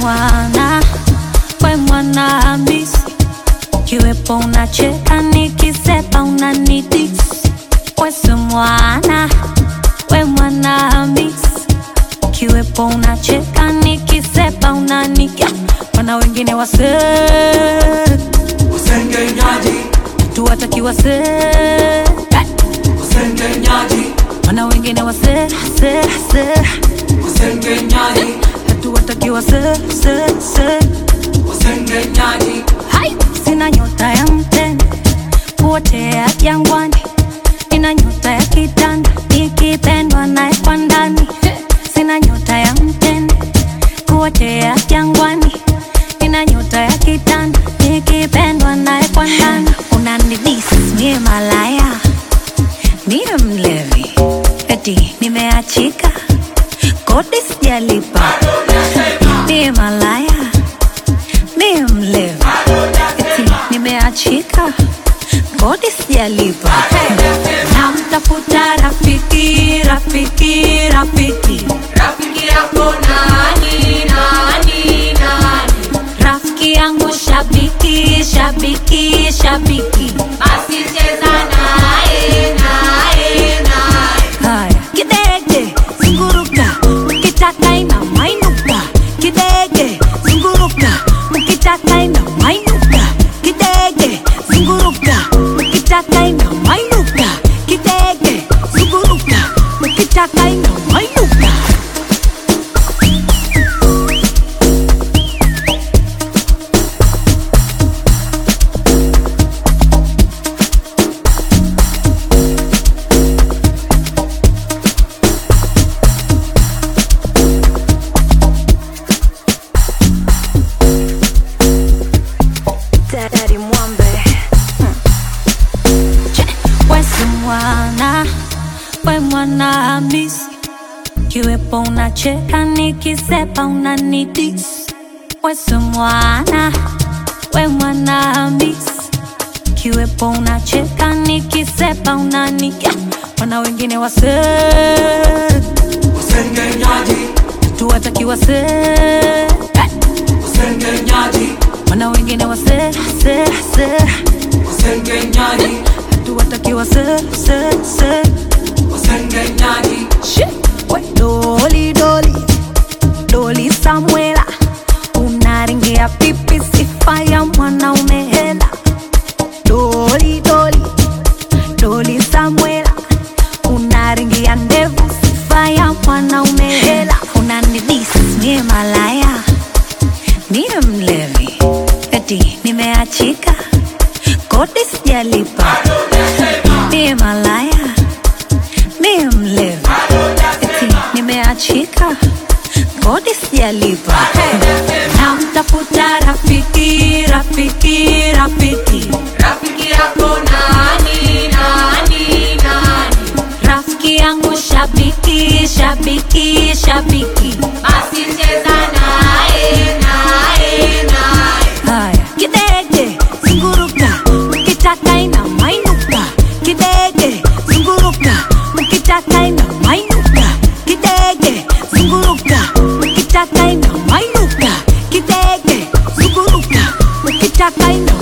mwana, we mwana Hamisi. Kiwepo unacheka nikisepa unanidisi. Wese mwana, we mwana Hamisi. Kiwepo unacheka nikisepa unanikia. Wana wengine wase usengenyaji, tuwataki wase usengenyaji, wana wengine wase usengenyaji, tuwataki wase usengenyaji. Hai, sina nyota ya mtende kuotea jangwani, ina nyota ya kitanda ikipendwa naye kwa ndani. Sina nyota ya mtende kuotea jangwani, ina nyota ya kitanda ikipendwa naye kwa ndani. Unanidisi mie malaya, mie mlevi, eti nimeachika, kodi sijalipa. Mie malaya, mie mlevi, eti nimeachika, kodi sijalipa. Namtafuta rafiki, rafiki, rafiki. Rafiki yako nani, nani, nani? Rafiki yangu shabiki, shabiki, shabiki. Basi cheza nae, nae, nae. Haya, kidege, zunguruka, ukitaka ina mainuka. Kidege, zunguruka, ukitaka ina mainuka. Kidege, zunguruka, ukitaka ina mainuka. Kidege, zunguruka, ukitaka ina mainuka. Daddy Mwambe. Wese mwana, we mwana Hamisi. Kiwepo unacheka nikisepa unanidisi. Wese mwana, we mwana Hamisi. Kiwepo unacheka nikisepa unanikia. Wana wengine wase Usengenyaji, tuwataki wase usengenyaji, wana wengine wase usengenyaji, tuwataki wase usengenyaji. We doli doli doli Samuela, unaringia pipi sifa ya mwanaume hela. Doli doli doli Samuela, unaringia ndevu sifa ya mwanaume hela. Unanidisi mie malaya, mie mlevi, eti nimeachika, kodi sijalipa. Mie malaya, mie mlevi, eti nimeachika, kodi sijalipa. Namtafuta rafiki, rafiki, rafiki. Rafiki yako nani, nani, nani? Rafiki yangu shabiki, shabiki, shabiki. Basi cheza nae, nae, nae. Haya, kidege, zunguruka, ukitaka ina mainuka. Kidege, zunguruka, ukitaka ina mainuka. Kidege, zunguruka, ukitaka ina mainuka. Kidege, zunguruka, ukitaka ina